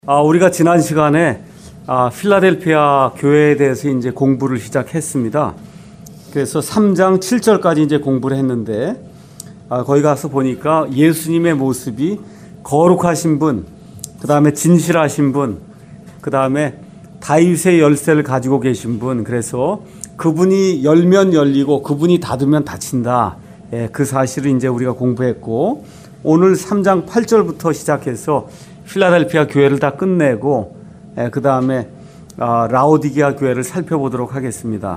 우리가 지난 시간에 필라델피아 교회에 대해서 이제 공부를 시작했습니다. 그래서 3장 7절까지 이제 공부를 했는데, 거기 가서 보니까 예수님의 모습이 거룩하신 분, 그 다음에 진실하신 분, 그 다음에 다윗의 열쇠를 가지고 계신 분, 그래서 그분이 열면 열리고 그분이 닫으면 닫힌다. 그 사실을 이제 우리가 공부했고, 오늘 3장 8절부터 시작해서 필라델피아 교회를 다 끝내고 그 다음에 라오디게아 교회를 살펴보도록 하겠습니다.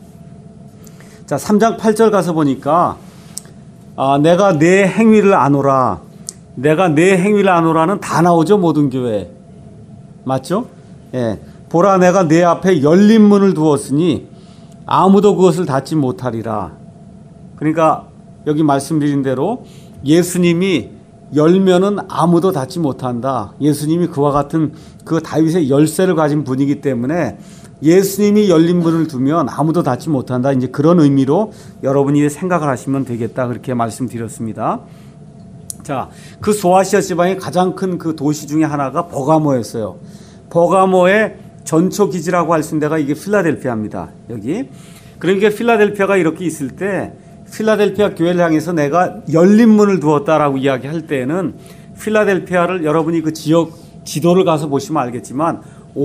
자, 3장 8절 가서 보니까 내가 내 행위를 아노라, 내가 내 행위를 아노라는 다 나오죠. 모든 교회 맞죠? 보라, 내가 내 앞에 열린 문을 두었으니 아무도 그것을 닫지 못하리라. 그러니까 여기 말씀드린 대로 예수님이 열면은 아무도 닫지 못한다. 예수님이 그와 같은 그 다윗의 열쇠를 가진 분이기 때문에 예수님이 열린 문을 두면 아무도 닫지 못한다. 이제 그런 의미로 여러분이 생각을 하시면 되겠다. 그렇게 말씀드렸습니다. 자, 그 소아시아 지방의 가장 큰 그 도시 중에 하나가 버가모였어요. 버가모의 전초 기지라고 할 수 있는 데가 이게 필라델피아입니다. 여기. 그러니까 필라델피아가 이렇게 있을 때 필라델피아 교회를 향해서 내가 열린 문을 두었다라고 이야기할 때에는 필라델피아를 여러분이 그 지역 지도를 가서 보시면 알겠지만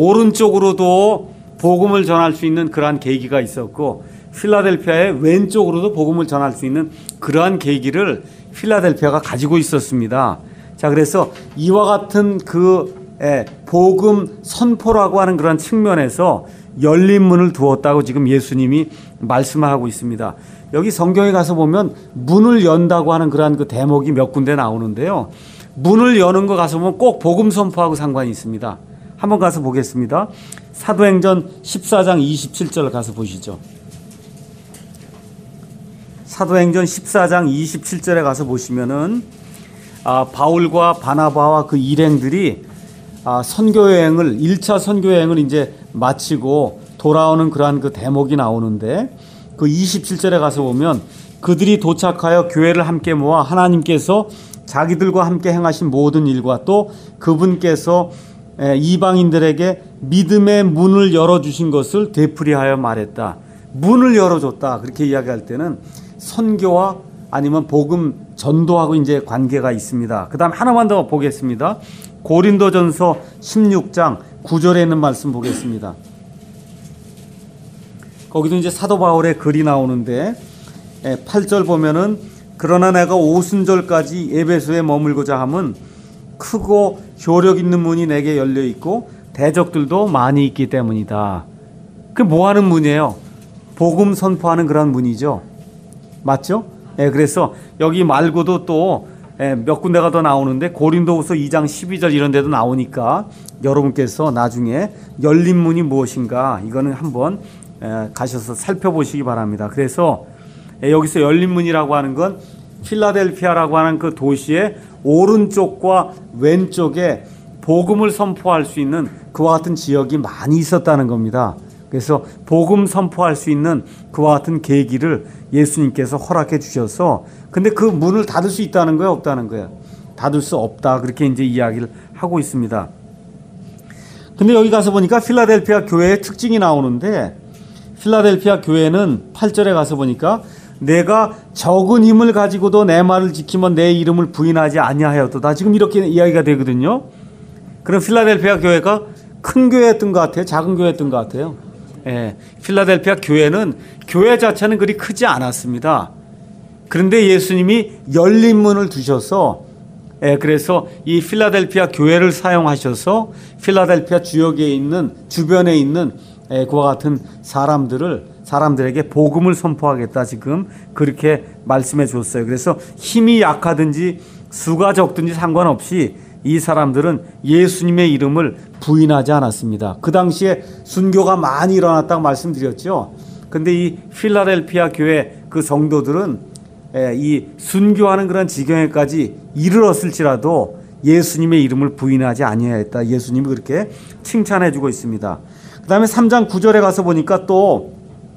오른쪽으로도 복음을 전할 수 있는 그러한 계기가 있었고, 필라델피아의 왼쪽으로도 복음을 전할 수 있는 그러한 계기를 필라델피아가 가지고 있었습니다. 자, 그래서 이와 같은 그 복음 선포라고 하는 그런 측면에서 열린 문을 두었다고 지금 예수님이 말씀하고 있습니다. 여기 성경에 가서 보면 문을 연다고 하는 그러한 그 대목이 몇 군데 나오는데요. 문을 여는 거 가서 보면 꼭 복음 선포하고 상관이 있습니다. 한번 가서 보겠습니다. 사도행전 14장 27절 가서 보시죠. 사도행전 14장 27절에 가서 보시면은 바울과 바나바와 그 일행들이 선교여행을 1차 선교여행을 이제 마치고 돌아오는 그러한 그 대목이 나오는데, 그 27절에 가서 보면 그들이 도착하여 교회를 함께 모아 하나님께서 자기들과 함께 행하신 모든 일과 또 그분께서 이방인들에게 믿음의 문을 열어주신 것을 되풀이하여 말했다. 문을 열어줬다. 그렇게 이야기할 때는 선교와 아니면 복음 전도하고 이제 관계가 있습니다. 그 다음 하나만 더 보겠습니다. 고린도전서 16장 9절에 있는 말씀 보겠습니다. 거기도 이제 사도 바울의 글이 나오는데 8절 보면은 그러나 내가 오순절까지 에베소에 머물고자 함은 크고 효력 있는 문이 내게 열려 있고 대적들도 많이 있기 때문이다. 그게 뭐 하는 문이에요? 복음 선포하는 그런 문이죠. 맞죠? 그래서 여기 말고도 또 몇 군데가 더 나오는데 고린도후서 2장 12절 이런 데도 나오니까 여러분께서 나중에 열린 문이 무엇인가 이거는 한번 가셔서 살펴보시기 바랍니다. 그래서 여기서 열린 문이라고 하는 건 필라델피아라고 하는 그 도시의 오른쪽과 왼쪽에 복음을 선포할 수 있는 그와 같은 지역이 많이 있었다는 겁니다. 그래서 복음 선포할 수 있는 그와 같은 계기를 예수님께서 허락해 주셔서, 근데 그 문을 닫을 수 있다는 거예요, 없다는 거예요? 닫을 수 없다. 그렇게 이제 이야기를 하고 있습니다. 근데 여기 가서 보니까 필라델피아 교회의 특징이 나오는데, 필라델피아 교회는 8절에 가서 보니까 내가 적은 힘을 가지고도 내 말을 지키면 내 이름을 부인하지 아니하였도다. 지금 이렇게 이야기가 되거든요. 그럼 필라델피아 교회가 큰 교회였던 것 같아요? 작은 교회였던 것 같아요? 필라델피아 교회는 교회 자체는 그리 크지 않았습니다. 그런데 예수님이 열린 문을 두셔서 그래서 이 필라델피아 교회를 사용하셔서 필라델피아 주역에 있는 주변에 있는 그와 같은 사람들에게 복음을 선포하겠다. 지금 그렇게 말씀해 줬어요. 그래서 힘이 약하든지 수가 적든지 상관없이 이 사람들은 예수님의 이름을 부인하지 않았습니다. 그 당시에 순교가 많이 일어났다고 말씀드렸죠. 근데 이 필라델피아 교회 그 성도들은 이 순교하는 그런 지경에까지 이르렀을지라도 예수님의 이름을 부인하지 아니하였다. 예수님이 그렇게 칭찬해 주고 있습니다. 그 다음에 3장 9절에 가서 보니까 또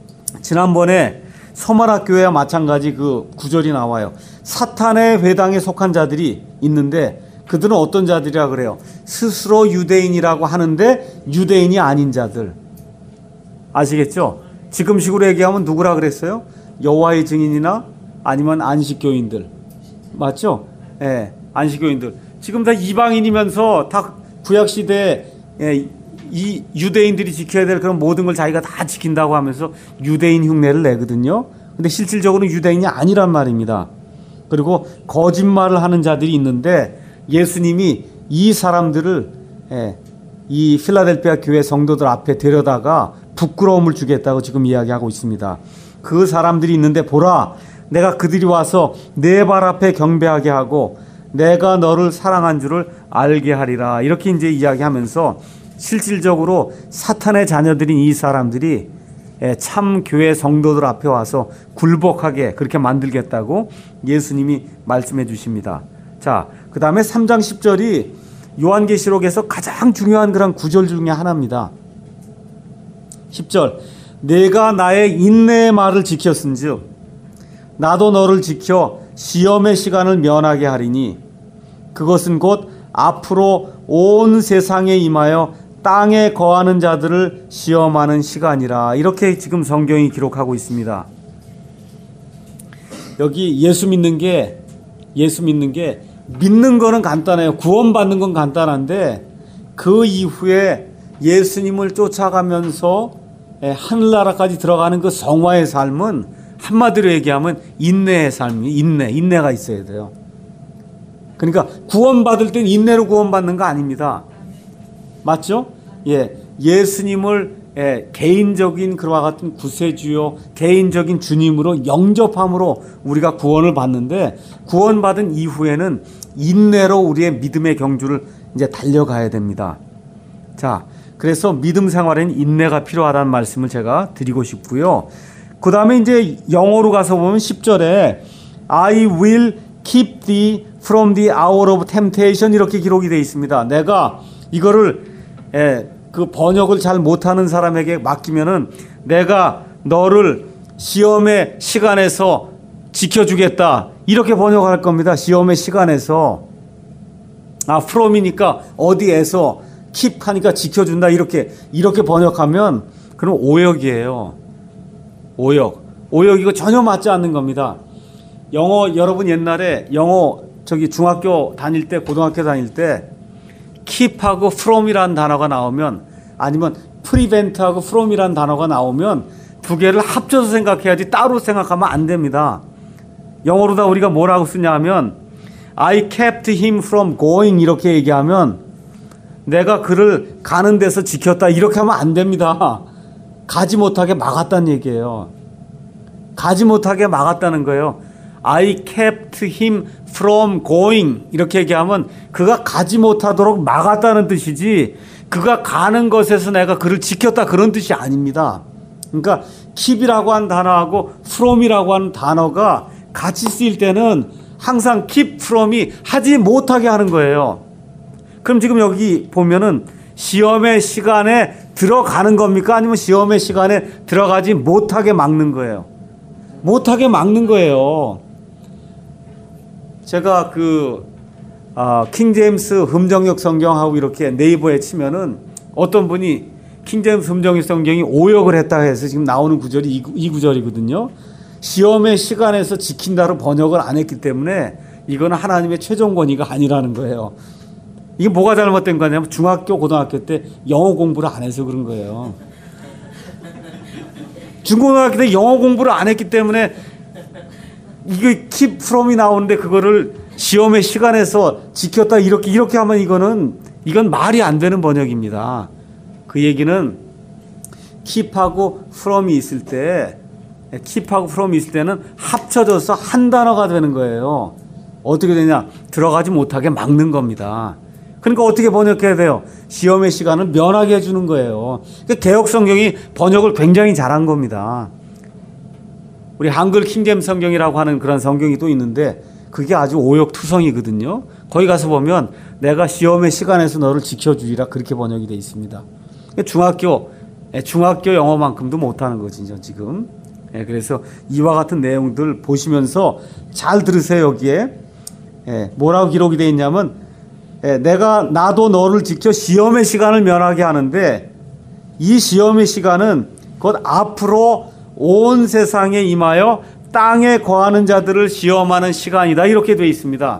지난번에 서마라 교회와 마찬가지 그 구절이 나와요. 사탄의 회당에 속한 자들이 있는데 그들은 어떤 자들이라 그래요? 스스로 유대인이라고 하는데 유대인이 아닌 자들. 아시겠죠? 지금식으로 얘기하면 누구라 그랬어요? 여호와의 증인이나 아니면 안식교인들. 맞죠? 예, 안식교인들. 지금 다 이방인이면서 다 구약시대에 이 유대인들이 지켜야 될 그런 모든 걸 자기가 다 지킨다고 하면서 유대인 흉내를 내거든요. 근데 실질적으로 유대인이 아니란 말입니다. 그리고 거짓말을 하는 자들이 있는데 예수님이 이 사람들을 이 필라델피아 교회 성도들 앞에 데려다가 부끄러움을 주겠다고 지금 이야기하고 있습니다. 그 사람들이 있는데 보라, 내가 그들이 와서 내 발 앞에 경배하게 하고 내가 너를 사랑한 줄을 알게 하리라. 이렇게 이제 이야기하면서 실질적으로 사탄의 자녀들인 이 사람들이 참 교회 성도들 앞에 와서 굴복하게 그렇게 만들겠다고 예수님이 말씀해 주십니다. 자, 그 다음에 3장 10절이 요한계시록에서 가장 중요한 그런 구절 중에 하나입니다. 10절, 내가 나의 인내의 말을 지켰은즉 나도 너를 지켜 시험의 시간을 면하게 하리니 그것은 곧 앞으로 온 세상에 임하여 땅에 거하는 자들을 시험하는 시간이라. 이렇게 지금 성경이 기록하고 있습니다. 여기 예수 믿는 게 믿는 거는 간단해요. 구원받는 건 간단한데 그 이후에 예수님을 쫓아가면서 하늘나라까지 들어가는 그 성화의 삶은 한마디로 얘기하면 인내의 삶이 인내가 있어야 돼요. 그러니까 구원받을 땐 인내로 구원받는 거 아닙니다. 맞죠? 예, 예수님을 개인적인 그와 같은 구세주요, 개인적인 주님으로 영접함으로 우리가 구원을 받는데 구원받은 이후에는 인내로 우리의 믿음의 경주를 이제 달려가야 됩니다. 자, 그래서 믿음 생활에는 인내가 필요하다는 말씀을 제가 드리고 싶고요. 그 다음에 이제 영어로 가서 보면 10절에 I will keep thee from the hour of temptation 이렇게 기록이 되어 있습니다. 내가 이거를 그 번역을 잘 못하는 사람에게 맡기면은 내가 너를 시험의 시간에서 지켜주겠다 이렇게 번역할 겁니다. 시험의 시간에서 from이니까 어디에서 keep 하니까 지켜준다 이렇게 번역하면 그럼 오역이에요. 오역 이거 전혀 맞지 않는 겁니다. 영어 여러분 옛날에 영어 중학교 다닐 때 고등학교 다닐 때 keep하고 from이라는 단어가 나오면 아니면 prevent하고 from이라는 단어가 나오면 두 개를 합쳐서 생각해야지 따로 생각하면 안 됩니다. 영어로 다 우리가 뭐라고 쓰냐면 I kept him from going 이렇게 얘기하면 내가 그를 가는 데서 지켰다 이렇게 하면 안 됩니다. 가지 못하게 막았다는 얘기예요. 가지 못하게 막았다는 거예요. I kept him from going 이렇게 얘기하면 그가 가지 못하도록 막았다는 뜻이지 그가 가는 것에서 내가 그를 지켰다 그런 뜻이 아닙니다. 그러니까 keep이라고 하는 단어하고 from이라고 하는 단어가 같이 쓰일 때는 항상 keep from이 하지 못하게 하는 거예요. 그럼 지금 여기 보면은 시험의 시간에 들어가는 겁니까? 아니면 시험의 시간에 들어가지 못하게 막는 거예요. 못하게 막는 거예요. 제가 킹제임스 흠정역 성경하고 이렇게 네이버에 치면은 어떤 분이 킹제임스 흠정역 성경이 오역을 했다 해서 지금 나오는 구절이 이 구절이거든요. 시험의 시간에서 지킨다로 번역을 안 했기 때문에 이거는 하나님의 최종 권위가 아니라는 거예요. 이게 뭐가 잘못된 거냐면 중학교 고등학교 때 영어 공부를 안 해서 그런 거예요. 중고등학교 때 영어 공부를 안 했기 때문에 이게 keep from이 나오는데 그거를 시험의 시간에서 지켰다 이렇게 하면 이건 말이 안 되는 번역입니다. 그 얘기는 keep하고 from이 있을 때는 합쳐져서 한 단어가 되는 거예요. 어떻게 되냐? 들어가지 못하게 막는 겁니다. 그러니까 어떻게 번역해야 돼요? 시험의 시간을 면하게 해주는 거예요. 그러니까 개역 성경이 번역을 굉장히 잘한 겁니다. 우리 한글 킹제임스 성경이라고 하는 그런 성경이 또 있는데 그게 아주 오역투성이거든요. 거기 가서 보면 내가 시험의 시간에서 너를 지켜주리라 그렇게 번역이 되어 있습니다. 중학교 영어만큼도 못하는 거지 지금. 그래서 이와 같은 내용들 보시면서 잘 들으세요. 여기에 뭐라고 기록이 되어 있냐면 나도 너를 지켜 시험의 시간을 면하게 하는데 이 시험의 시간은 곧 앞으로 온 세상에 임하여 땅에 거하는 자들을 시험하는 시간이다. 이렇게 되어 있습니다.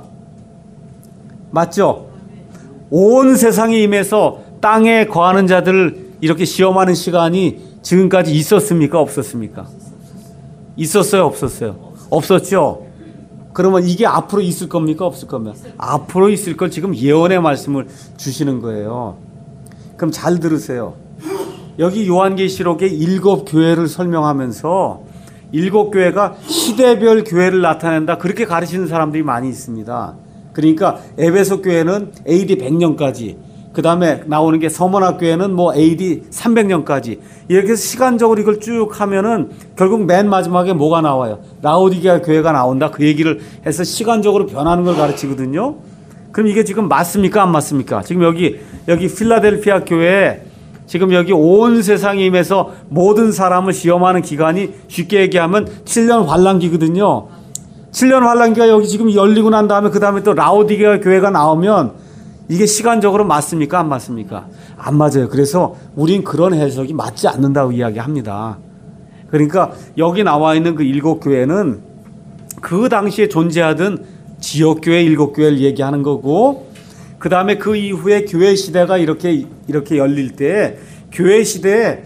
맞죠? 온 세상에 임해서 땅에 거하는 자들을 이렇게 시험하는 시간이 지금까지 있었습니까? 없었습니까? 있었어요? 없었어요? 없었죠? 그러면 이게 앞으로 있을 겁니까? 없을 겁니까? 앞으로 있을 걸 지금 예언의 말씀을 주시는 거예요. 그럼 잘 들으세요. 여기 요한계시록의 7교회를 설명하면서 7교회가 시대별 교회를 나타낸다, 그렇게 가르치는 사람들이 많이 있습니다. 그러니까 에베소 교회는 AD 100년까지, 그 다음에 나오는 게 서머나 교회는 뭐 AD 300년까지, 이렇게 해서 시간적으로 이걸 쭉 하면은 결국 맨 마지막에 뭐가 나와요? 라오디게아 교회가 나온다, 그 얘기를 해서 시간적으로 변하는 걸 가르치거든요. 그럼 이게 지금 맞습니까? 안 맞습니까? 지금 여기 필라델피아 교회에 지금 여기 온 세상에 임해서 모든 사람을 시험하는 기간이 쉽게 얘기하면 7년 환란기거든요. 7년 환란기가 여기 지금 열리고 난 다음에 그 다음에 또 라오디게아 교회가 나오면 이게 시간적으로 맞습니까? 안 맞습니까? 안 맞아요. 그래서 우린 그런 해석이 맞지 않는다고 이야기합니다. 그러니까 여기 나와 있는 그 7교회는 그 당시에 존재하던 지역교회 7교회를 얘기하는 거고, 그 다음에 그 이후에 교회 시대가 이렇게 열릴 때 교회 시대에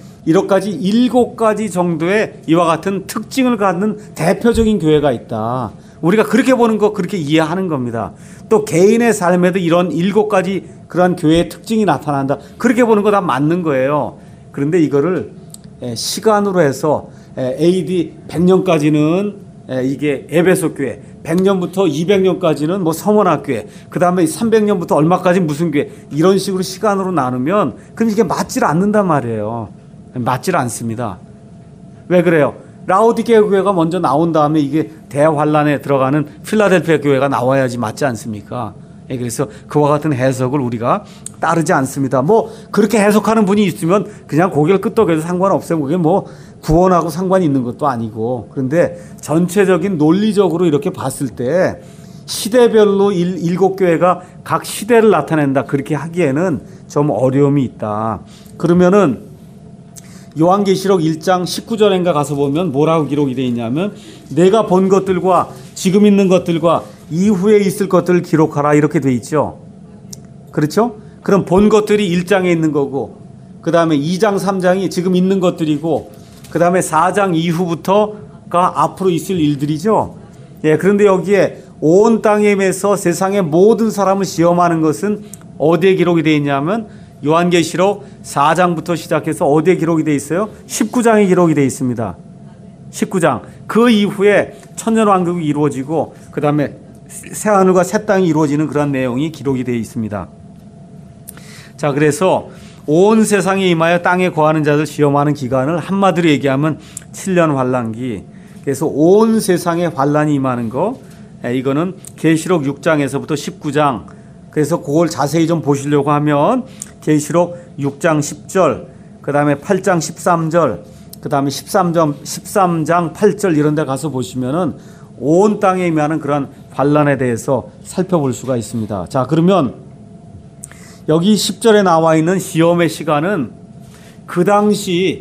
7가지 정도의 이와 같은 특징을 갖는 대표적인 교회가 있다. 우리가 그렇게 보는 거, 그렇게 이해하는 겁니다. 또 개인의 삶에도 이런 7가지 그러한 교회의 특징이 나타난다, 그렇게 보는 거 다 맞는 거예요. 그런데 이거를 시간으로 해서 AD 100년까지는 이게 에베소 교회, 100년부터 200년까지는 뭐 서머나 교회, 그 다음에 300년부터 얼마까지 무슨 교회, 이런 식으로 시간으로 나누면 그럼 이게 맞질 않는단 말이에요. 맞질 않습니다. 왜 그래요? 라오디게아 교회가 먼저 나온 다음에 이게 대환란에 들어가는 필라델피아 교회가 나와야지 맞지 않습니까? 그래서 그와 같은 해석을 우리가 따르지 않습니다. 뭐 그렇게 해석하는 분이 있으면 그냥 고개를 끄덕여도 상관없어요. 그게 뭐 구원하고 상관이 있는 것도 아니고. 그런데 전체적인 논리적으로 이렇게 봤을 때 시대별로 7교회가 각 시대를 나타낸다, 그렇게 하기에는 좀 어려움이 있다. 그러면은 요한계시록 1장 19절인가 가서 보면 뭐라고 기록이 되어 있냐면, 내가 본 것들과 지금 있는 것들과 이후에 있을 것들을 기록하라, 이렇게 되어 있죠. 그렇죠? 그럼 본 것들이 1장에 있는 거고, 그 다음에 2장 3장이 지금 있는 것들이고, 그 다음에 4장 이후부터가 앞으로 있을 일들이죠. 그런데 여기에 온 땅에 임해서 세상의 모든 사람을 시험하는 것은 어디에 기록이 되어 있냐면 요한계시록 4장부터 시작해서 어디에 기록이 되어 있어요? 19장에 기록이 되어 있습니다. 19장. 그 이후에 천년왕국이 이루어지고 그 다음에 새하늘과 새 땅이 이루어지는 그런 내용이 기록이 되어 있습니다. 자, 그래서 온 세상에 임하여 땅에 거하는 자들 시험하는 기간을 한마디로 얘기하면 7년 환란기. 그래서 온 세상에 환란이 임하는 거, 이거는 계시록 6장에서부터 19장. 그래서 그걸 자세히 좀 보시려고 하면 계시록 6장 10절, 그 다음에 8장 13절, 그 다음에 13장 8절 이런 데 가서 보시면은 온 땅에 임하는 그런 환란에 대해서 살펴볼 수가 있습니다. 자, 그러면 여기 10절에 나와 있는 시험의 시간은 그 당시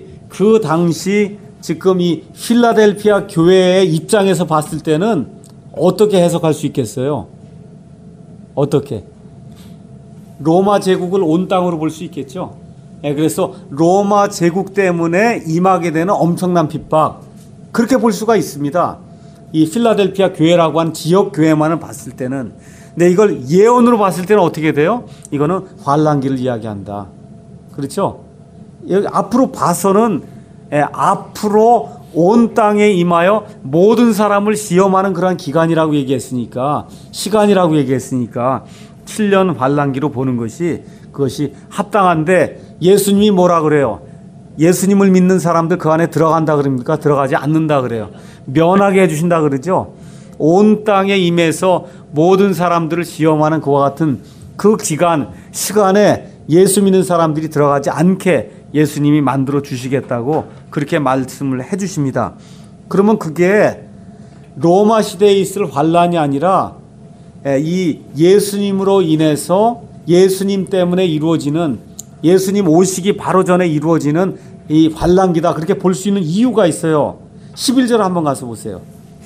지금 이 필라델피아 교회의 입장에서 봤을 때는 어떻게 해석할 수 있겠어요? 어떻게? 로마 제국을 온 땅으로 볼 수 있겠죠. 그래서 로마 제국 때문에 임하게 되는 엄청난 핍박, 그렇게 볼 수가 있습니다. 이 필라델피아 교회라고 한 지역 교회만을 봤을 때는. 근데 이걸 예언으로 봤을 때는 어떻게 돼요? 이거는 환란기를 이야기한다. 그렇죠? 여기 앞으로 봐서는 앞으로 온 땅에 임하여 모든 사람을 시험하는 그런 기간이라고 얘기했으니까, 시간이라고 얘기했으니까 7년 환란기로 보는 것이 그것이 합당한데, 예수님이 뭐라 그래요? 예수님을 믿는 사람들 그 안에 들어간다 그럽니까? 들어가지 않는다 그래요. 면하게 해주신다 그러죠. 온 땅에 임해서 모든 사람들을 시험하는 그와 같은 그 기간, 시간에 예수 믿는 사람들이 들어가지 않게 예수님이 만들어 주시겠다고 그렇게 말씀을 해 주십니다. 그러면 그게 로마 시대에 있을 환란이 아니라 이 예수님으로 인해서 예수님 때문에 이루어지는, 예수님 오시기 바로 전에 이루어지는 이 환란기다, 그렇게 볼 수 있는 이유가 있어요. 11절 한번 가서 보세요.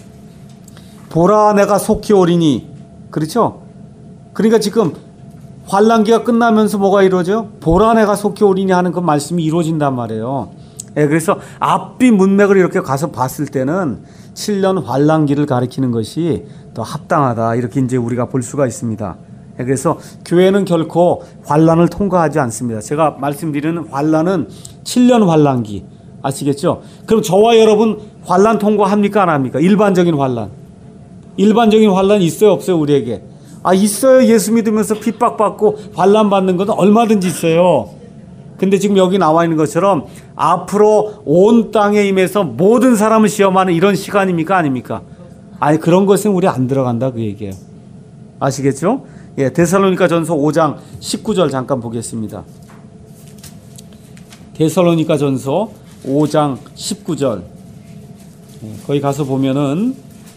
보라 내가 속히 오리니. 그렇죠? 그러니까 지금 환란기가 끝나면서 뭐가 이루어져요? 보라 내가 속히 오리니 하는 그 말씀이 이루어진단 말이에요. 예, 그래서 앞뒤 문맥을 이렇게 가서 봤을 때는 7년 환란기를 가리키는 것이 더 합당하다, 이렇게 이제 우리가 볼 수가 있습니다. 예, 그래서 교회는 결코 환란을 통과하지 않습니다. 제가 말씀드리는 환란은 7년 환란기, 아시겠죠? 그럼 저와 여러분 환란 통과합니까, 안 합니까? 일반적인 환란. 일반적인 환란 있어요, 없어요, 우리에게? 있어요. 예수 믿으면서 핍박받고 환란 받는 것은 얼마든지 있어요. 근데 지금 여기 나와 있는 것처럼 앞으로 온 땅에 임해서 모든 사람을 시험하는 이런 시간입니까, 아닙니까? 아니, 그런 것은 우리 안 들어간다, 그 얘기예요. 아시겠죠? 예, 데살로니가전서 5장 19절 잠깐 보겠습니다. 데살로니가전서 5장 19절. 거기 가서 보면은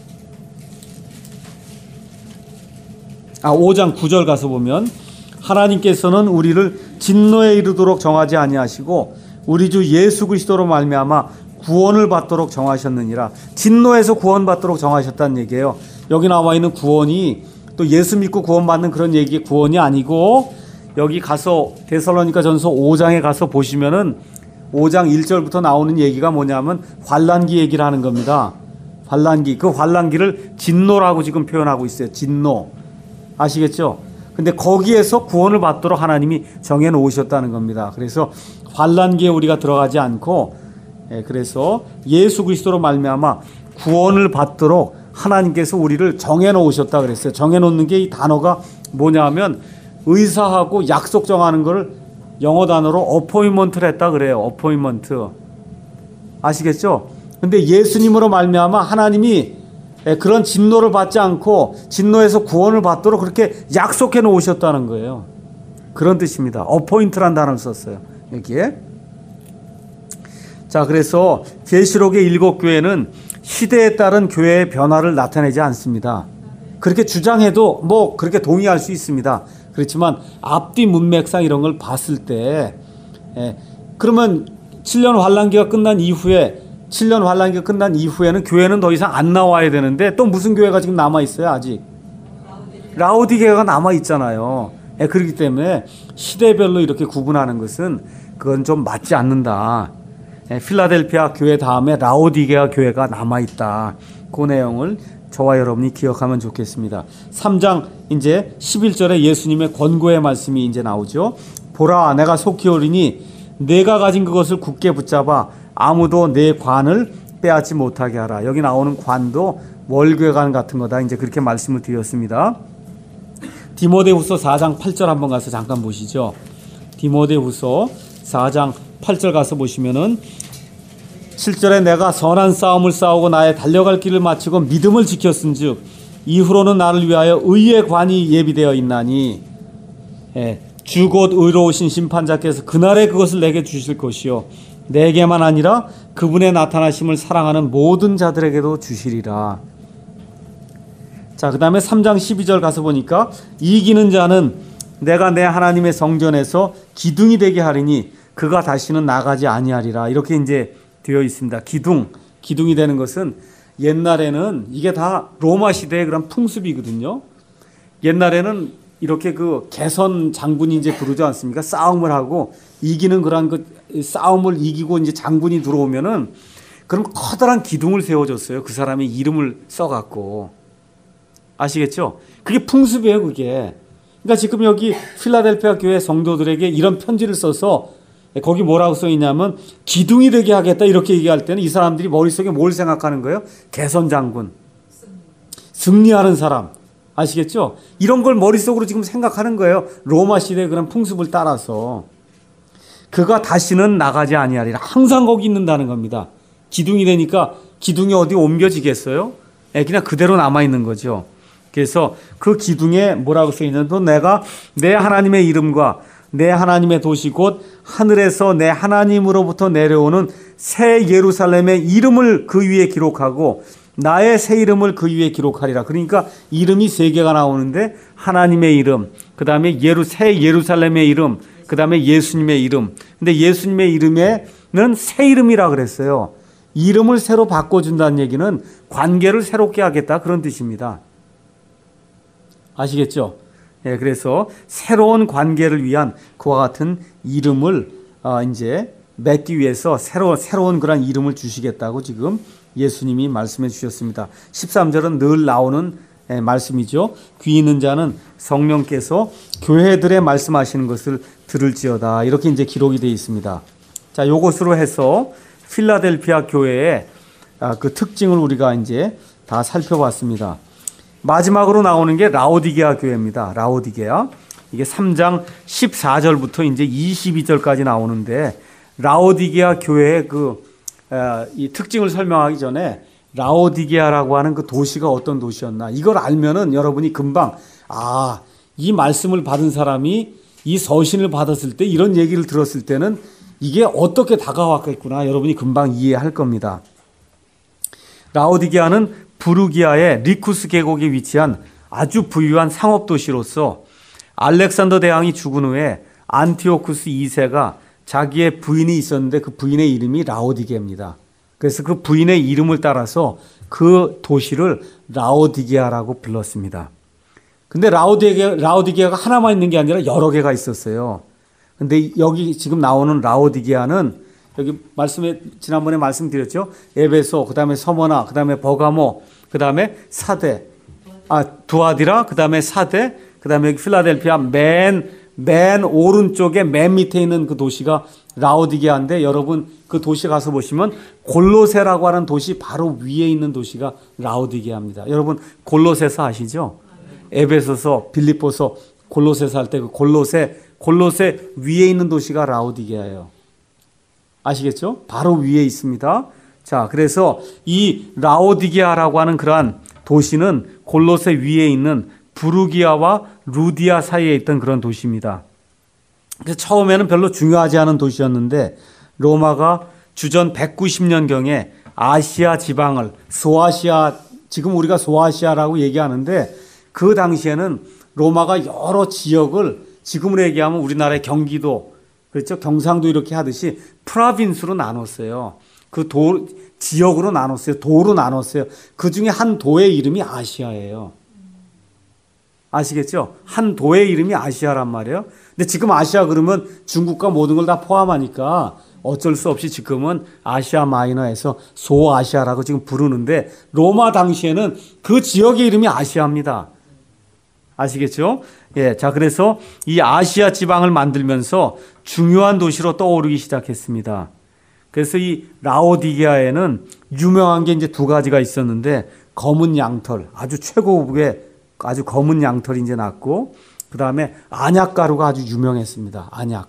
5장 9절 가서 보면, 하나님께서는 우리를 진노에 이르도록 정하지 아니하시고 우리 주 예수 그리스도로 말미암아 구원을 받도록 정하셨느니라. 진노에서 구원받도록 정하셨다는 얘기예요. 여기 나와 있는 구원이 또 예수 믿고 구원받는 그런 얘기, 구원이 아니고, 여기 가서 데살로니가전서 5장에 가서 보시면은 5장 1절부터 나오는 얘기가 뭐냐면 환란기 얘기를 하는 겁니다. 환란기. 그 환란기를 진노라고 지금 표현하고 있어요. 진노. 아시겠죠? 근데 거기에서 구원을 받도록 하나님이 정해 놓으셨다는 겁니다. 그래서 환란기에 우리가 들어가지 않고, 그래서 예수 그리스도로 말미암아 구원을 받도록 하나님께서 우리를 정해 놓으셨다 그랬어요. 정해 놓는 게 이 단어가 뭐냐면 의사하고 약속 정하는 걸 영어 단어로 어포인먼트를 했다 그래요. 어포인먼트. 아시겠죠? 근데 예수님으로 말미암아 하나님이 그런 진노를 받지 않고 진노에서 구원을 받도록 그렇게 약속해 놓으셨다는 거예요. 그런 뜻입니다. 어포인트란 단어를 썼어요, 여기에. 자, 그래서 계시록의 7교회는 시대에 따른 교회의 변화를 나타내지 않습니다. 그렇게 주장해도 뭐 그렇게 동의할 수 있습니다. 그렇지만 앞뒤 문맥상 이런 걸 봤을 때, 그러면 7년 환란기가 끝난 이후에, 7년 환란기가 끝난 이후에는 교회는 더 이상 안 나와야 되는데 또 무슨 교회가 지금 남아있어요, 아직? 라오디게아가 남아있잖아요. 그렇기 때문에 시대별로 이렇게 구분하는 것은 그건 좀 맞지 않는다. 필라델피아 교회 다음에 라오디게아 교회가 남아있다. 그 내용을 저와 여러분이 기억하면 좋겠습니다. 3장 이제 11절에 예수님의 권고의 말씀이 이제 나오죠. 보라, 내가 속히 오리니 내가 가진 그것을 굳게 붙잡아 아무도 내 관을 빼앗지 못하게 하라. 여기 나오는 관도 월궤관 같은 거다, 이제 그렇게 말씀을 드렸습니다. 디모데후서 4장 8절 한번 가서 잠깐 보시죠. 디모데후서 4장 8절 가서 보시면은 7절에 내가 선한 싸움을 싸우고 나의 달려갈 길을 마치고 믿음을 지켰은즉 이후로는 나를 위하여 의의 관이 예비되어 있나니, 주 곧 의로우신 심판자께서 그날에 그것을 내게 주실 것이요 내게만 아니라 그분의 나타나심을 사랑하는 모든 자들에게도 주시리라. 자, 그 다음에 3장 12절 가서 보니까 이기는 자는 내가 내 하나님의 성전에서 기둥이 되게 하리니 그가 다시는 나가지 아니하리라. 이렇게 이제 되어 있습니다. 기둥이 되는 것은 옛날에는 이게 다 로마 시대의 그런 풍습이거든요. 옛날에는 이렇게 그 개선 장군이 이제 부르지 않습니까? 싸움을 하고 이기는 그런 그 싸움을 이기고 이제 장군이 들어오면은 그럼 커다란 기둥을 세워줬어요. 그 사람의 이름을 써갖고. 아시겠죠? 그게 풍습이에요, 그게. 그러니까 지금 여기 필라델피아 교회 성도들에게 이런 편지를 써서 거기 뭐라고 써 있냐면 기둥이 되게 하겠다 이렇게 얘기할 때는 이 사람들이 머릿속에 뭘 생각하는 거예요? 개선 장군, 승리하는 사람. 아시겠죠? 이런 걸 머릿속으로 지금 생각하는 거예요. 로마 시대의 그런 풍습을 따라서. 그가 다시는 나가지 아니하리라. 항상 거기 있는다는 겁니다. 기둥이 되니까 기둥이 어디 옮겨지겠어요? 그냥 그대로 남아있는 거죠. 그래서 그 기둥에 뭐라고 써 있냐면 내가 내 하나님의 이름과 내 하나님의 도시 곧 하늘에서 내 하나님으로부터 내려오는 새 예루살렘의 이름을 그 위에 기록하고 나의 새 이름을 그 위에 기록하리라. 그러니까 이름이 세 개가 나오는데 하나님의 이름, 그 다음에 새 예루살렘의 이름, 그 다음에 예수님의 이름. 근데 예수님의 이름에는 새 이름이라 그랬어요. 이름을 새로 바꿔준다는 얘기는 관계를 새롭게 하겠다 그런 뜻입니다. 아시겠죠? 예, 그래서 새로운 관계를 위한 그와 같은 이름을 이제 맺기 위해서 새로운 그런 이름을 주시겠다고 지금 예수님이 말씀해 주셨습니다. 13절은 늘 나오는 말씀이죠. 귀 있는 자는 성령께서 교회들의 말씀하시는 것을 들을지어다. 이렇게 이제 기록이 되어 있습니다. 자, 요것으로 해서 필라델피아 교회의 그 특징을 우리가 이제 다 살펴봤습니다. 마지막으로 나오는 게 라오디게아 교회입니다. 라오디게아. 이게 3장 14절부터 이제 22절까지 나오는데 라오디게아 교회의 이 특징을 설명하기 전에 라오디게아라고 하는 그 도시가 어떤 도시였나 이걸 알면은 여러분이 금방 이 말씀을 받은 사람이 이 서신을 받았을 때 이런 얘기를 들었을 때는 이게 어떻게 다가왔겠구나 여러분이 금방 이해할 겁니다. 라오디게아는 부르기아의 리쿠스 계곡에 위치한 아주 부유한 상업도시로서 알렉산더 대왕이 죽은 후에 안티오쿠스 2세가 자기의 부인이 있었는데 그 부인의 이름이 라오디게입니다. 그래서 그 부인의 이름을 따라서 그 도시를 라오디게아라고 불렀습니다. 근데 라오디게아가 하나만 있는 게 아니라 여러 개가 있었어요. 근데 여기 지금 나오는 라오디게아는 여기 지난번에 말씀드렸죠. 에베소, 그 다음에 서머나, 그 다음에 버가모, 그 다음에 사데, 두아디라, 그 다음에 사데, 그 다음에 필라델피아 맨 오른쪽에 맨 밑에 있는 그 도시가 라오디게아인데 여러분 그 도시 가서 보시면 골로새라고 하는 도시 바로 위에 있는 도시가 라오디게아입니다. 여러분 골로새서 아시죠? 에베소서, 빌립보서, 골로새서 할 때 그 골로새 위에 있는 도시가 라오디게아예요. 아시겠죠? 바로 위에 있습니다. 자, 그래서 이 라오디게아라고 하는 그러한 도시는 골로새 위에 있는 부르기아와 루디아 사이에 있던 그런 도시입니다. 그래서 처음에는 별로 중요하지 않은 도시였는데 로마가 주전 190년경에 아시아 지방을 소아시아, 지금 우리가 소아시아라고 얘기하는데 그 당시에는 로마가 여러 지역을 지금으로 얘기하면 우리나라의 경기도, 그렇죠? 경상도 이렇게 하듯이 프라빈스로 나눴어요. 그 지역으로 나눴어요. 도로 나눴어요. 그 중에 한 도의 이름이 아시아예요. 아시겠죠? 한 도의 이름이 아시아란 말이에요. 근데 지금 아시아 그러면 중국과 모든 걸 다 포함하니까 어쩔 수 없이 지금은 아시아 마이너에서 소아시아라고 지금 부르는데 로마 당시에는 그 지역의 이름이 아시아입니다. 아시겠죠? 예, 자, 그래서 이 아시아 지방을 만들면서 중요한 도시로 떠오르기 시작했습니다. 그래서 이 라오디게아에는 유명한 게 이제 두 가지가 있었는데 검은 양털, 아주 최고급의 아주 검은 양털이 이제 났고 그 다음에 안약 가루가 아주 유명했습니다. 안약.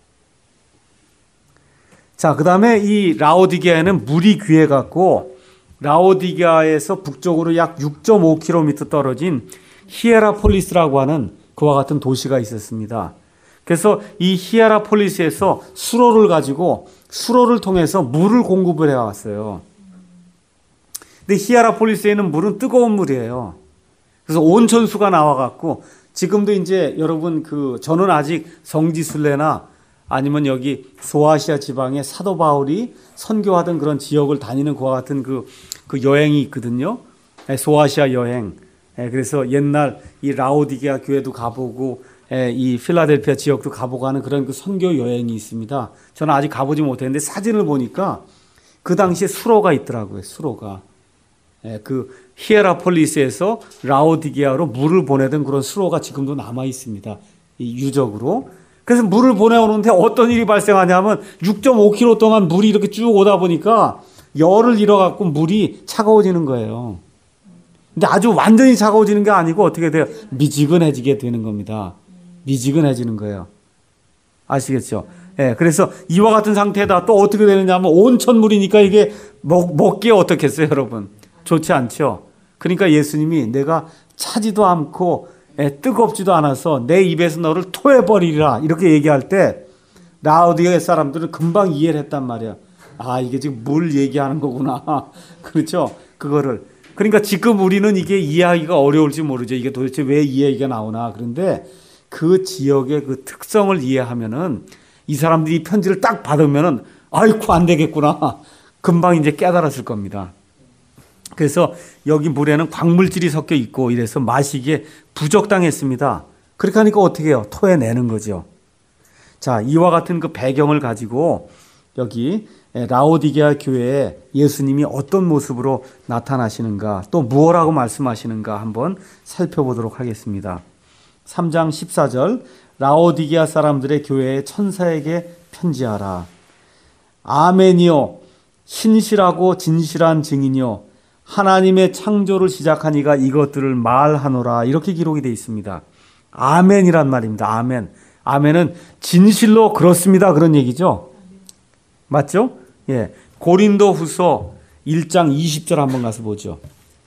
자, 그 다음에 이 라오디게아에는 물이 귀해갖고 라오디게아에서 북쪽으로 약 6.5km 떨어진 히에라폴리스라고 하는 그와 같은 도시가 있었습니다. 그래서 이 히에라폴리스에서 수로를 통해서 물을 공급을 해왔어요. 근데 히에라폴리스에 있는 물은 뜨거운 물이에요. 그래서 온천수가 나와갖고 지금도 이제 여러분 저는 아직 성지순례나 아니면 여기 소아시아 지방의 사도 바울이 선교하던 그런 지역을 다니는 그와 같은 그 여행이 있거든요. 소아시아 여행. 그래서 옛날 이 라오디게아 교회도 가보고 이 필라델피아 지역도 가보고 하는 그런 그 선교 여행이 있습니다. 저는 아직 가보지 못했는데 사진을 보니까 그 당시에 수로가 있더라고요. 수로가. 그 히에라폴리스에서 라오디게아로 물을 보내던 그런 수로가 지금도 남아 있습니다. 이 유적으로. 그래서 물을 보내오는데 어떤 일이 발생하냐면 6.5km 동안 물이 이렇게 쭉 오다 보니까 열을 잃어갖고 물이 차가워지는 거예요. 근데 아주 완전히 차가워지는 게 아니고 어떻게 돼요? 미지근해지게 되는 겁니다. 미지근해지는 거예요. 아시겠죠? 예, 그래서 이와 같은 상태에다 또 어떻게 되느냐 하면 온천물이니까 이게 먹기에 어떻겠어요, 여러분? 좋지 않죠? 그러니까 예수님이 내가 차지도 않고 뜨겁지도 않아서 내 입에서 너를 토해버리리라 이렇게 얘기할 때 라오디게아 사람들은 금방 이해를 했단 말이야. 아, 이게 지금 물 얘기하는 거구나. 그렇죠? 그거를. 그러니까 지금 우리는 이게 이해하기가 어려울지 모르죠. 이게 도대체 왜 이 얘기가 나오나. 그런데 그 지역의 그 특성을 이해하면은 이 사람들이 편지를 딱 받으면은 아이고 안 되겠구나. 금방 이제 깨달았을 겁니다. 그래서 여기 물에는 광물질이 섞여 있고 이래서 마시기에 부적당했습니다. 그렇게 하니까 어떻게 해요? 토해내는 거죠. 자, 이와 같은 그 배경을 가지고 여기 라오디게아 교회에 예수님이 어떤 모습으로 나타나시는가, 또 무엇라고 말씀하시는가 한번 살펴보도록 하겠습니다. 3장 14절, 라오디게아 사람들의 교회의 천사에게 편지하라. 아멘이요, 신실하고 진실한 증인이요, 하나님의 창조를 시작한 이가 이것들을 말하노라. 이렇게 기록이 되어 있습니다. 아멘이란 말입니다. 아멘. 아멘은 진실로 그렇습니다. 그런 얘기죠. 맞죠? 예. 고린도 후서 1장 20절 한번 가서 보죠.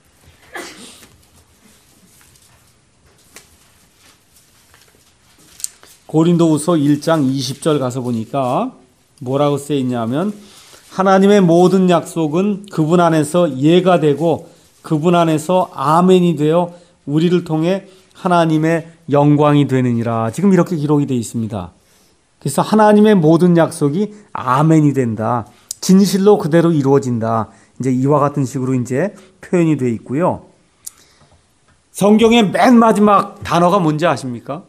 고린도 후서 1장 20절 가서 보니까 뭐라고 쓰여 있냐면 하나님의 모든 약속은 그분 안에서 예가 되고 그분 안에서 아멘이 되어 우리를 통해 하나님의 영광이 되느니라. 지금 이렇게 기록이 되어 있습니다. 그래서 하나님의 모든 약속이 아멘이 된다. 진실로 그대로 이루어진다. 이제 이와 같은 식으로 이제 표현이 되어 있고요. 성경의 맨 마지막 단어가 뭔지 아십니까?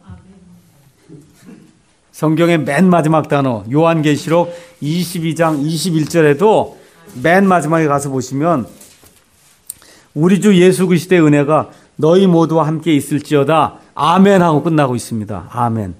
성경의 맨 마지막 단어, 요한계시록 22장 21절에도 맨 마지막에 가서 보시면 우리 주 예수 그리스도의 은혜가 너희 모두와 함께 있을지어다. 아멘 하고 끝나고 있습니다. 아멘.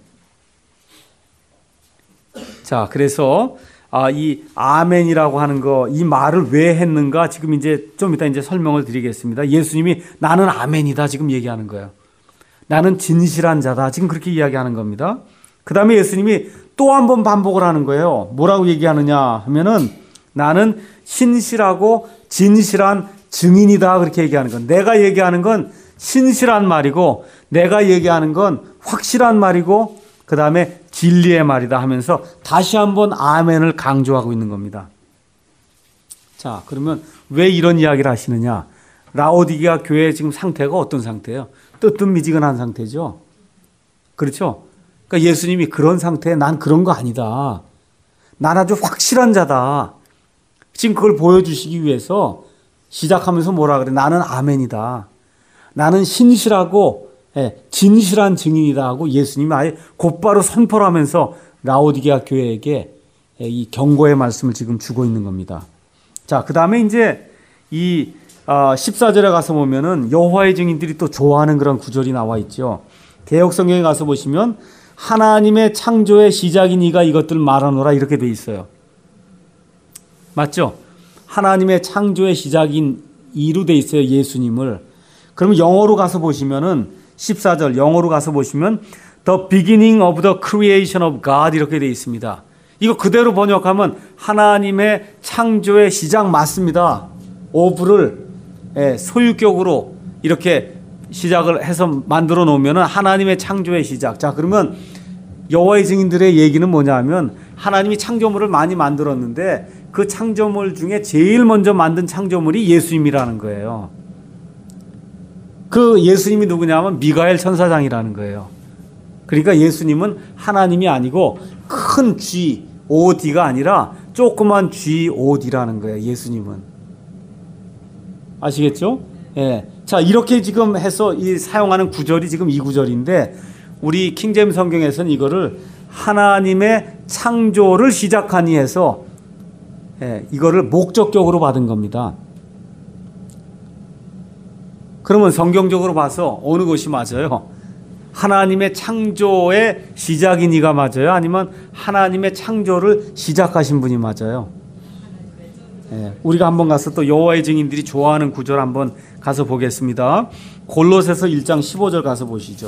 자, 그래서 이 아멘이라고 하는 거, 이 말을 왜 했는가 지금 이제 좀 이따 이제 설명을 드리겠습니다. 예수님이 나는 아멘이다 지금 얘기하는 거예요. 나는 진실한 자다 지금 그렇게 이야기하는 겁니다. 그 다음에 예수님이 또 한 번 반복을 하는 거예요. 뭐라고 얘기하느냐 하면은 나는 신실하고 진실한 증인이다 그렇게 얘기하는 건, 내가 얘기하는 건 신실한 말이고 내가 얘기하는 건 확실한 말이고 그 다음에 진리의 말이다 하면서 다시 한번 아멘을 강조하고 있는 겁니다. 자, 그러면 왜 이런 이야기를 하시느냐? 라오디게아 교회의 지금 상태가 어떤 상태예요? 뜨뜻미지근한 상태죠. 그렇죠? 그러니까 예수님이 그런 상태에 난 그런 거 아니다. 난 아주 확실한 자다. 지금 그걸 보여주시기 위해서 시작하면서 뭐라 그래? 나는 아멘이다. 나는 신실하고 진실한 증인이다 하고 예수님이 아예 곧바로 선포를 하면서 라오디게아 교회에게 이 경고의 말씀을 지금 주고 있는 겁니다. 자, 그 다음에 이제 이 14절에 가서 보면은 여호와의 증인들이 또 좋아하는 그런 구절이 나와 있죠. 개역 성경에 가서 보시면 하나님의 창조의 시작인 이가 이것들 말하노라 이렇게 돼 있어요. 맞죠? 하나님의 창조의 시작인 이로 돼 있어요. 예수님을. 그러면 영어로 가서 보시면은 14절 영어로 가서 보시면 The beginning of the creation of God 이렇게 돼 있습니다. 이거 그대로 번역하면 하나님의 창조의 시작 맞습니다. of를 소유격으로 이렇게 시작을 해서 만들어 놓으면 하나님의 창조의 시작. 자, 그러면 여호와의 증인들의 얘기는 뭐냐 하면 하나님이 창조물을 많이 만들었는데 그 창조물 중에 제일 먼저 만든 창조물이 예수님이라는 거예요. 그 예수님이 누구냐 하면 미가엘 천사장이라는 거예요. 그러니까 예수님은 하나님이 아니고 큰 G-O-D가 아니라 조그만 G-O-D라는 거예요. 예수님은. 아시겠죠? 예. 자, 이렇게 지금 해서 이 사용하는 구절이 지금 이 구절인데 우리 킹제임스 성경에서는 이거를 하나님의 창조를 시작하니 해서 이거를 목적격으로 받은 겁니다. 그러면 성경적으로 봐서 어느 것이 맞아요? 하나님의 창조의 시작인 이가 맞아요? 아니면 하나님의 창조를 시작하신 분이 맞아요? 우리가 한번 가서 또 여호와의 증인들이 좋아하는 구절 한번 가서 보겠습니다. 골로새서 1장 15절 가서 보시죠.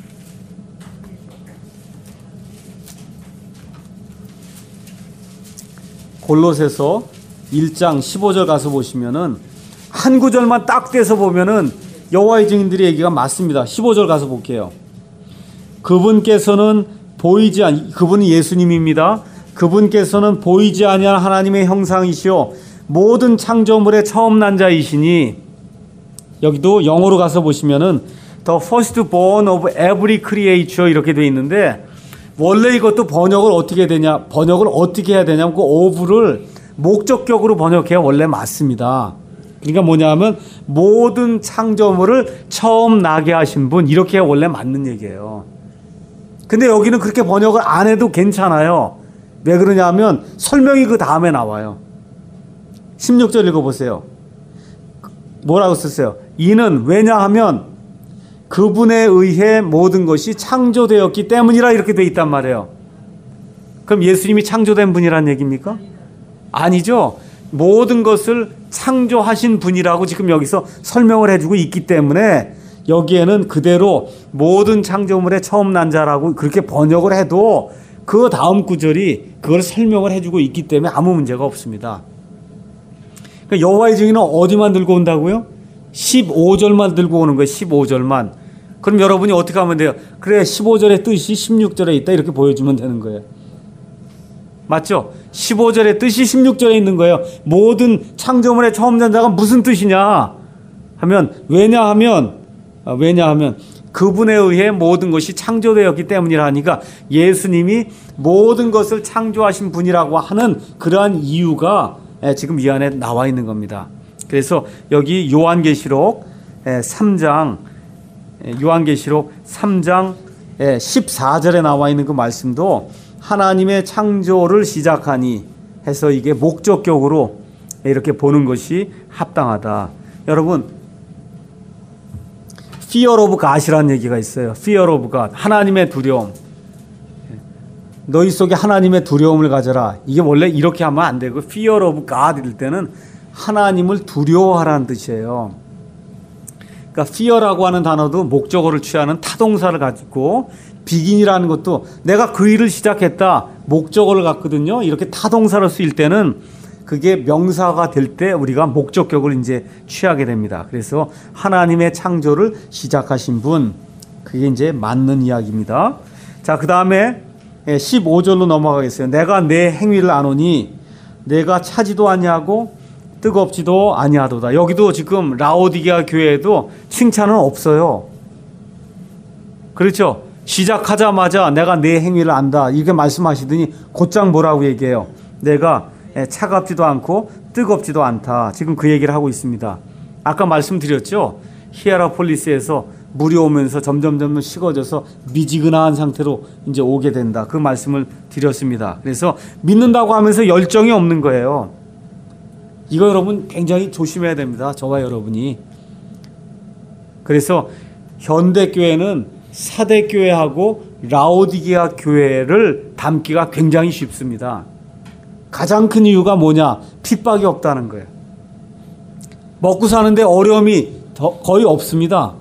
골로새서 1장 15절 가서 보시면은 한 구절만 딱 떼서 보면은 여호와의 증인들의 얘기가 맞습니다. 15절 가서 볼게요. 그분께서는 그분은 예수님입니다. 그분께서는 보이지 아니한 하나님의 형상이시요 모든 창조물의 처음 난 자이시니, 여기도 영어로 가서 보시면은 The firstborn of every creature 이렇게 돼 있는데, 원래 이것도 번역을 어떻게 해야 되냐면 그 of를 목적격으로 번역해야 원래 맞습니다. 그러니까 뭐냐면 모든 창조물을 처음 나게 하신 분, 이렇게 해야 원래 맞는 얘기예요. 근데 여기는 그렇게 번역을 안 해도 괜찮아요. 왜 그러냐면 설명이 그 다음에 나와요. 16절 읽어보세요. 뭐라고 썼어요? 이는 왜냐하면 그분에 의해 모든 것이 창조되었기 때문이라, 이렇게 돼 있단 말이에요. 그럼 예수님이 창조된 분이란 얘기입니까? 아니죠. 모든 것을 창조하신 분이라고 지금 여기서 설명을 해주고 있기 때문에 여기에는 그대로 모든 창조물의 처음 난 자라고 그렇게 번역을 해도 그 다음 구절이 그걸 설명을 해주고 있기 때문에 아무 문제가 없습니다. 그러니까 여호와의 증인은 어디만 들고 온다고요? 15절만 들고 오는 거예요. 15절만. 그럼 여러분이 어떻게 하면 돼요? 그래, 15절의 뜻이 16절에 있다, 이렇게 보여주면 되는 거예요. 맞죠? 15절의 뜻이 16절에 있는 거예요. 모든 창조물의 처음 난 자가 무슨 뜻이냐 하면, 왜냐하면 그분에 의해 모든 것이 창조되었기 때문이라 하니까 예수님이 모든 것을 창조하신 분이라고 하는 그러한 이유가 지금 이 안에 나와 있는 겁니다. 그래서 여기 요한계시록 3장 14절에 나와 있는 그 말씀도 하나님의 창조를 시작하니 해서 이게 목적격으로 이렇게 보는 것이 합당하다. 여러분, Fear of God이라는 얘기가 있어요. Fear of God, 하나님의 두려움. 너희 속에 하나님의 두려움을 가져라. 이게 원래 이렇게 하면 안 되고, Fear of God 이럴 때는 하나님을 두려워하라는 뜻이에요. 그러니까 fear라고 하는 단어도 목적어를 취하는 타동사를 가지고, begin이라는 것도 내가 그 일을 시작했다, 목적어를 갖거든요. 이렇게 타동사를 쓰일 때는 그게 명사가 될 때 우리가 목적격을 이제 취하게 됩니다. 그래서 하나님의 창조를 시작하신 분, 그게 이제 맞는 이야기입니다. 자, 그 다음에 15절로 넘어가겠어요. 내가 내 행위를 아노니 내가 차지도 아니하고 뜨겁지도 아니하도다. 여기도 지금 라오디게아 교회에도 칭찬은 없어요. 그렇죠? 시작하자마자 내가 내 행위를 안다, 이렇게 말씀하시더니 곧장 뭐라고 얘기해요? 내가 차갑지도 않고 뜨겁지도 않다. 지금 그 얘기를 하고 있습니다. 아까 말씀드렸죠? 히에라폴리스에서 물이 오면서 점점 식어져서 미지근한 상태로 이제 오게 된다. 그 말씀을 드렸습니다. 그래서 믿는다고 하면서 열정이 없는 거예요. 이거 여러분 굉장히 조심해야 됩니다. 저와 여러분이. 그래서 현대교회는 사대교회하고 라오디게아 교회를 닮기가 굉장히 쉽습니다. 가장 큰 이유가 뭐냐? 핍박이 없다는 거예요. 먹고 사는데 어려움이 거의 없습니다.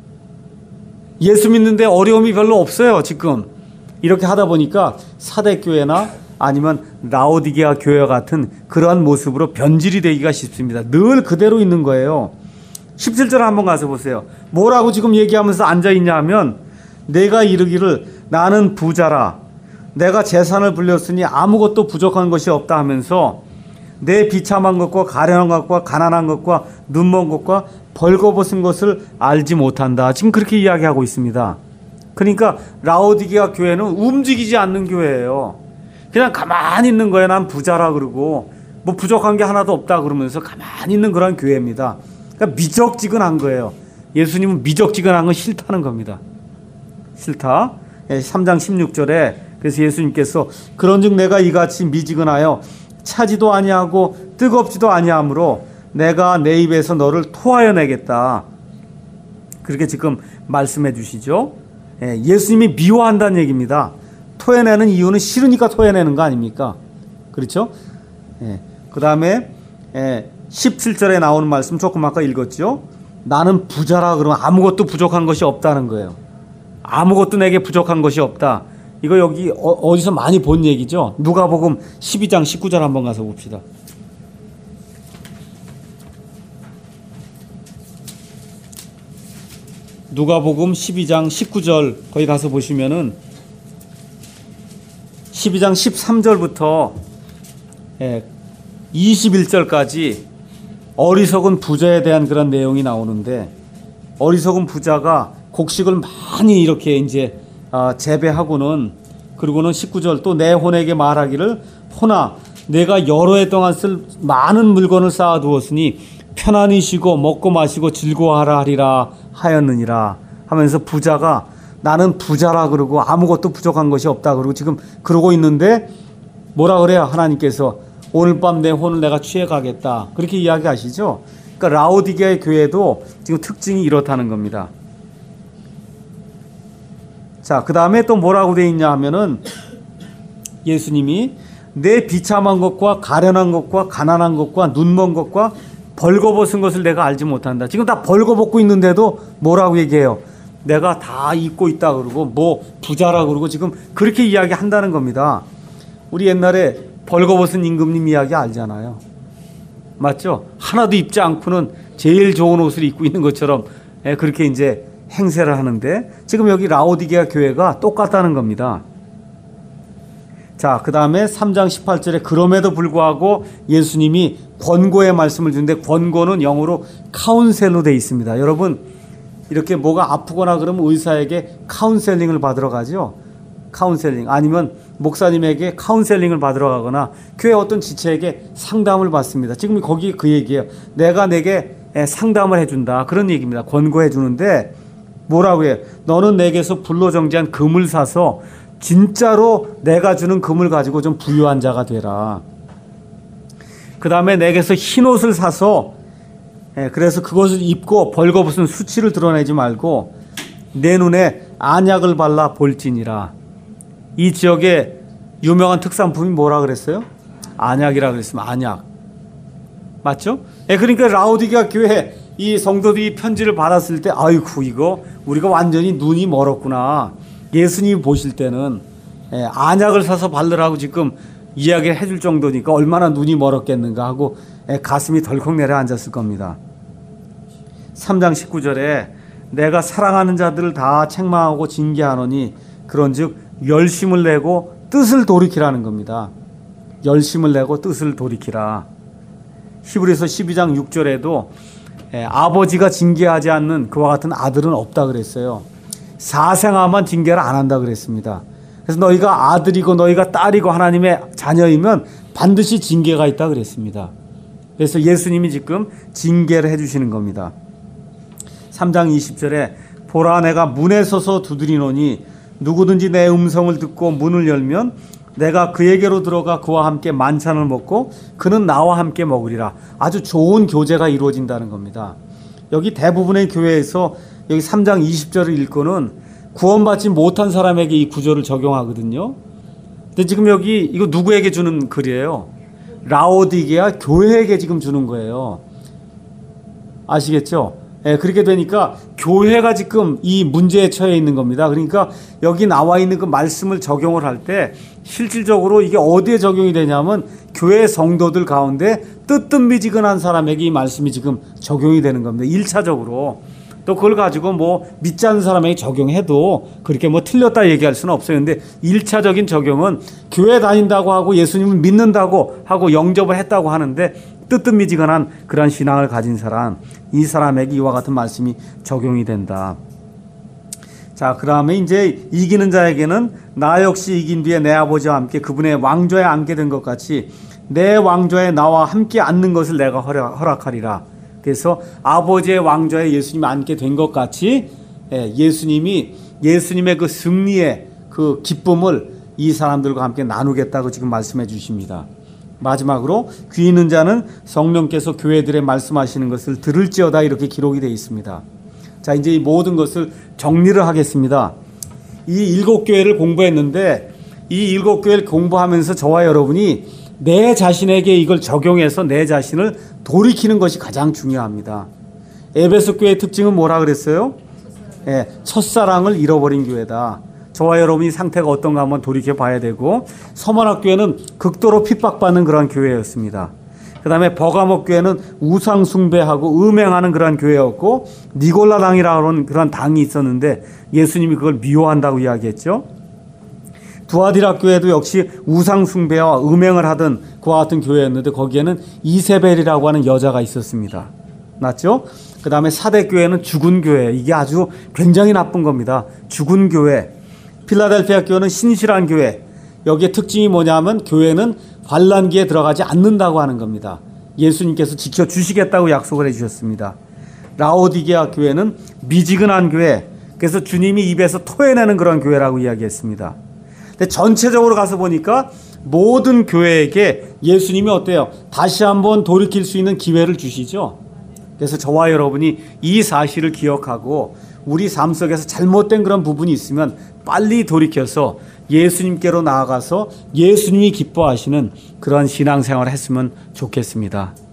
예수 믿는데 어려움이 별로 없어요, 지금. 이렇게 하다 보니까 사대교회나 아니면 라오디게아 교회 같은 그러한 모습으로 변질이 되기가 쉽습니다. 늘 그대로 있는 거예요. 17절 한번 가서 보세요. 뭐라고 지금 얘기하면서 앉아있냐 하면, 내가 이르기를 나는 부자라, 내가 재산을 불렸으니 아무것도 부족한 것이 없다 하면서 내 비참한 것과 가련한 것과 가난한 것과 눈먼 것과 벌거벗은 것을 알지 못한다. 지금 그렇게 이야기하고 있습니다. 그러니까 라오디게아 교회는 움직이지 않는 교회예요. 그냥 가만히 있는 거예요. 난 부자라 그러고 뭐 부족한 게 하나도 없다 그러면서 가만히 있는 그런 교회입니다. 그러니까 미적지근한 거예요. 예수님은 미적지근한 건 싫다는 겁니다. 싫다. 3장 16절에 그래서 예수님께서 그런즉 내가 이같이 미지근하여 차지도 아니하고 뜨겁지도 아니하므로 내가 내 입에서 너를 토하여 내겠다. 그렇게 지금 말씀해 주시죠. 예수님이 미워한다는 얘기입니다. 토해내는 이유는 싫으니까 토해내는 거 아닙니까? 그렇죠? 그 다음에 17절에 나오는 말씀 조금 아까 읽었죠. 나는 부자라 그러면 아무것도 부족한 것이 없다는 거예요. 아무것도 내게 부족한 것이 없다. 이거 여기 어디서 많이 본 얘기죠. 누가복음 12장 19절 한번 가서 봅시다. 누가복음 12장 19절 거기 가서 보시면은 12장 13절부터 21절까지 어리석은 부자에 대한 그런 내용이 나오는데, 어리석은 부자가 곡식을 많이 이렇게 이제 재배하고는, 그리고는 19절 또 내 혼에게 말하기를, 혼아 내가 여러 해 동안 쓸 많은 물건을 쌓아두었으니 편안히 쉬고 먹고 마시고 즐거워하라 하리라 하였느니라 하면서, 부자가 나는 부자라 그러고 아무것도 부족한 것이 없다 그러고 지금 그러고 있는데 뭐라 그래요? 하나님께서 오늘 밤 내 혼을 내가 취해 가겠다 그렇게 이야기하시죠. 그러니까 라오디게아의 교회도 지금 특징이 이렇다는 겁니다. 자, 그 다음에 또 뭐라고 되어 있냐 하면은, 예수님이 내 비참한 것과 가련한 것과 가난한 것과 눈먼 것과 벌거벗은 것을 내가 알지 못한다. 지금 다 벌거벗고 있는데도 뭐라고 얘기해요? 내가 다 입고 있다 그러고 뭐 부자라 그러고 지금 그렇게 이야기한다는 겁니다. 우리 옛날에 벌거벗은 임금님 이야기 알잖아요. 맞죠? 하나도 입지 않고는 제일 좋은 옷을 입고 있는 것처럼 그렇게 이제 행세를 하는데, 지금 여기 라오디게아 교회가 똑같다는 겁니다. 자, 그 다음에 3장 18절에 그럼에도 불구하고 예수님이 권고의 말씀을 주는데, 권고는 영어로 카운셀로 되어 있습니다. 여러분, 이렇게 뭐가 아프거나 그러면 의사에게 카운셀링을 받으러 가죠. 카운셀링, 아니면 목사님에게 카운셀링을 받으러 가거나 교회 어떤 지체에게 상담을 받습니다. 지금 거기 그 얘기예요. 내가 내게 상담을 해준다, 그런 얘기입니다. 권고해 주는데 뭐라고 해요? 너는 내게서 불로정지한 금을 사서 진짜로 내가 주는 금을 가지고 좀 부유한 자가 되라. 그 다음에 내게서 흰 옷을 사서 그래서 그것을 입고 벌거벗은 수치를 드러내지 말고 내 눈에 안약을 발라 볼지니라. 이 지역의 유명한 특산품이 뭐라 그랬어요? 안약이라 그랬으면 안약. 맞죠? 그러니까 라오디게아 교회 이 성도들이 편지를 받았을 때, 아이고 이거 우리가 완전히 눈이 멀었구나. 예수님이 보실 때는 안약을 사서 바르라고 지금 이야기를 해줄 정도니까 얼마나 눈이 멀었겠는가 하고 가슴이 덜컥 내려앉았을 겁니다. 3장 19절에 내가 사랑하는 자들을 다 책망하고 징계하노니 그런즉 열심을 내고 뜻을 돌이키라는 겁니다. 열심을 내고 뜻을 돌이키라. 히브리서 12장 6절에도 아버지가 징계하지 않는 그와 같은 아들은 없다 그랬어요. 사생아만 징계를 안 한다 그랬습니다. 그래서 너희가 아들이고 너희가 딸이고 하나님의 자녀이면 반드시 징계가 있다 그랬습니다. 그래서 예수님이 지금 징계를 해주시는 겁니다. 3장 20절에 보라 내가 문에 서서 두드리노니 누구든지 내 음성을 듣고 문을 열면 내가 그에게로 들어가 그와 함께 만찬을 먹고 그는 나와 함께 먹으리라. 아주 좋은 교제가 이루어진다는 겁니다. 여기 대부분의 교회에서 여기 3장 20절을 읽고는 구원받지 못한 사람에게 이 구절을 적용하거든요. 근데 지금 여기 이거 누구에게 주는 글이에요? 라오디게아 교회에게 지금 주는 거예요. 아시겠죠? 그렇게 되니까 교회가 지금 이 문제에 처해 있는 겁니다. 그러니까 여기 나와 있는 그 말씀을 적용을 할 때 실질적으로 이게 어디에 적용이 되냐면 교회 성도들 가운데 뜨뜻미지근한 사람에게 이 말씀이 지금 적용이 되는 겁니다. 1차적으로. 또 그걸 가지고 뭐 믿지 않는 사람에게 적용해도 그렇게 뭐 틀렸다 얘기할 수는 없어요. 근데 1차적인 적용은 교회 다닌다고 하고 예수님을 믿는다고 하고 영접을 했다고 하는데 뜨뜻미지근한 그런 신앙을 가진 사람, 이 사람에게 이와 같은 말씀이 적용이 된다. 자, 그 다음에 이제 이기는 자에게는 나 역시 이긴 뒤에 내 아버지와 함께 그분의 왕좌에 앉게 된 것 같이 내 왕좌에 나와 함께 앉는 것을 내가 허락하리라. 그래서 아버지의 왕좌에 예수님이 앉게 된 것 같이 예수님이 예수님의 그 승리의 그 기쁨을 이 사람들과 함께 나누겠다고 지금 말씀해 주십니다. 마지막으로 귀 있는 자는 성령께서 교회들의 말씀하시는 것을 들을지어다 이렇게 기록이 되어 있습니다. 자, 이제 이 모든 것을 정리를 하겠습니다. 이 7교회를 공부했는데 이 7교회를 공부하면서 저와 여러분이 내 자신에게 이걸 적용해서 내 자신을 돌이키는 것이 가장 중요합니다. 에베소 교회의 특징은 뭐라 그랬어요? 첫사랑을 잃어버린 교회다. 저와 여러분이 상태가 어떤가 한번 돌이켜 봐야 되고, 서머나교회는 극도로 핍박받는 그런 교회였습니다. 그 다음에 버가모 교회는 우상 숭배하고 음행하는 그런 교회였고, 니골라당이라는 그런 당이 있었는데 예수님이 그걸 미워한다고 이야기했죠. 두아디라 교회도 역시 우상 숭배와 음행을 하던 그와 같은 교회였는데 거기에는 이세벨이라고 하는 여자가 있었습니다. 맞죠? 그 다음에 사대 교회는 죽은 교회. 이게 아주 굉장히 나쁜 겁니다. 죽은 교회. 필라델피아 교회는 신실한 교회. 여기에 특징이 뭐냐면 교회는 환난기에 들어가지 않는다고 하는 겁니다. 예수님께서 지켜주시겠다고 약속을 해주셨습니다. 라오디게아 교회는 미지근한 교회. 그래서 주님이 입에서 토해내는 그런 교회라고 이야기했습니다. 근데 전체적으로 가서 보니까 모든 교회에게 예수님이 어때요? 다시 한번 돌이킬 수 있는 기회를 주시죠. 그래서 저와 여러분이 이 사실을 기억하고 우리 삶 속에서 잘못된 그런 부분이 있으면 빨리 돌이켜서 예수님께로 나아가서 예수님이 기뻐하시는 그런 신앙생활을 했으면 좋겠습니다.